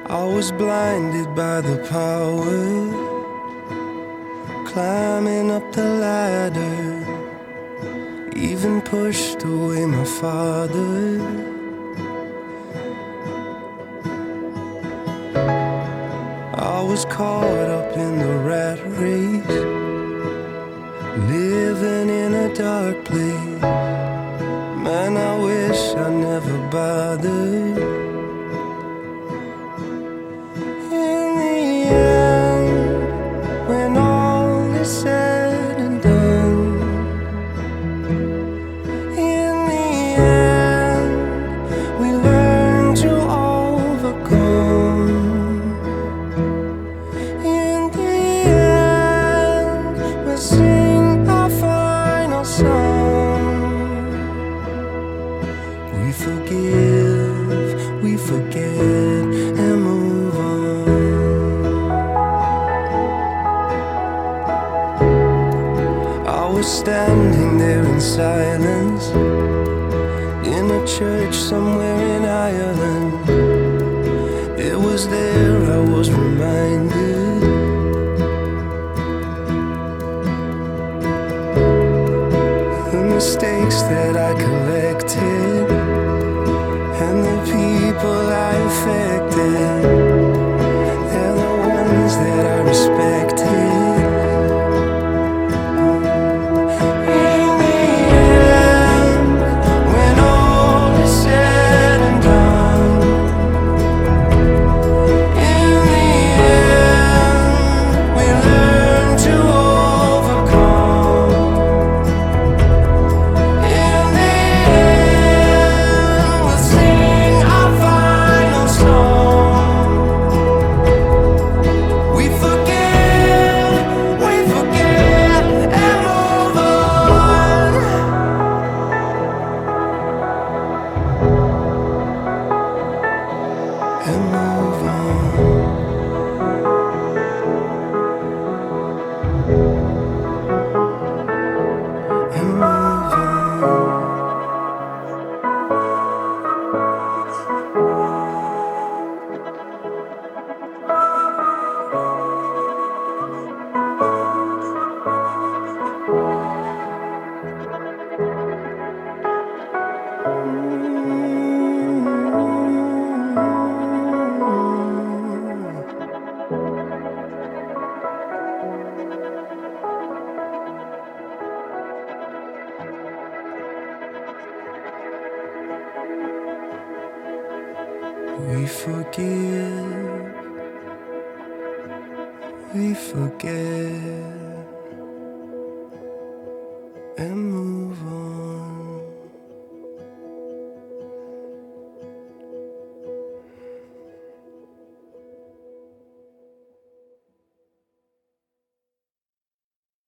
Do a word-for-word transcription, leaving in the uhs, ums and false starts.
I was blinded by the power, climbing up the ladder, even pushed away my father. I was caught up in the rat race, living in a dark place. Man, I wish I never bothered. In the end, when all is said and done, in the end, we learn to overcome. In the end, we'll sing our final song. We forgive, we forget, and move on. I was standing there in silence, in a church somewhere in Ireland. It was there I was reminded the mistakes that I collected and the people I affected. They're the ones that I respected. In the end, when all is said and done, in the end, we learn to overcome. In the end, we'll sing our final song. We forgive, we forget, and move on. And move on. And move on. We forgive, we forget.